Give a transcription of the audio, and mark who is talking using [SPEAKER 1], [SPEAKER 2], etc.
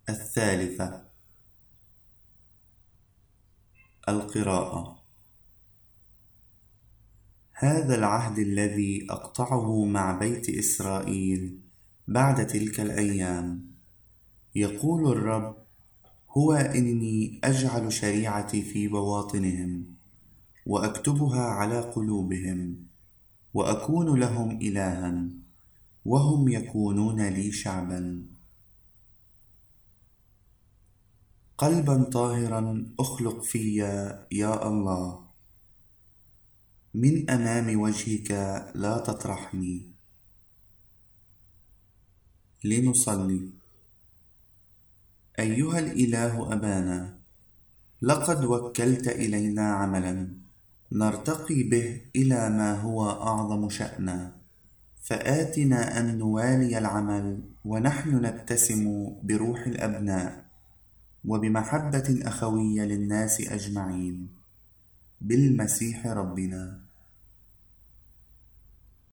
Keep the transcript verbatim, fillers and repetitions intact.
[SPEAKER 1] الثالثة. القراءة. هذا العهد الذي أقطعه مع بيت إسرائيل بعد تلك الأيام، يقول الرب: هو إني أجعل شريعتي في بواطنهم وأكتبها على قلوبهم، وأكون لهم إلها وهم يكونون لي شعبا. قلبا طاهرا أخلق في يا الله، من أمام وجهك لا تطرحني. لنصلي. أيها الإله أبانا، لقد وكلت إلينا عملا نرتقي به إلى ما هو أعظم شأنا، فآتنا أن نوالي العمل ونحن نتسم بروح الأبناء وبمحبة أخوية للناس أجمعين، بالمسيح ربنا.